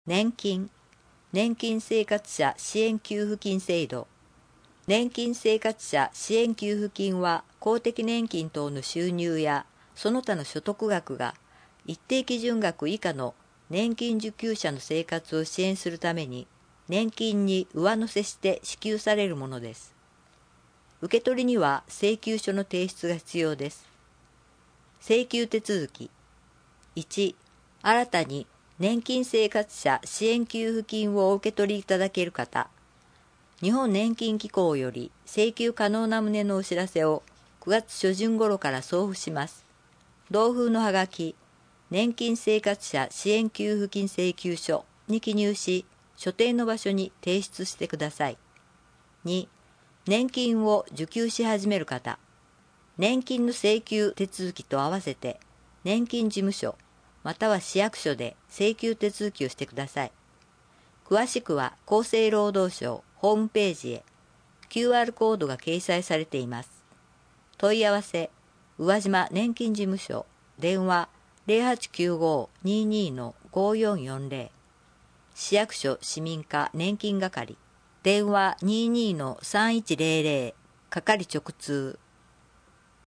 年金、年金生活者支援給付金制度。年金生活者支援給付金は公的年金等の収入やその他の所得額が一定基準額以下の年金受給者の生活を支援するために年金に上乗せして支給されるものです。受け取りには請求書の提出が必要です。請求手続き。1、新たに年金生活者支援給付金をお受け取りいただける方。日本年金機構より請求可能な旨のお知らせを9月初旬頃から送付します。同封のはがき、年金生活者支援給付金請求書に記入し、所定の場所に提出してください。2、年金を受給し始める方。年金の請求手続きと合わせて、年金事務所、または市役所で請求手続きをしてください。詳しくは厚生労働省ホームページへ QR コードが掲載されています。問い合わせ、宇和島年金事務所、電話 0895-22-5440。市役所市民課年金係、電話22-3100、係直通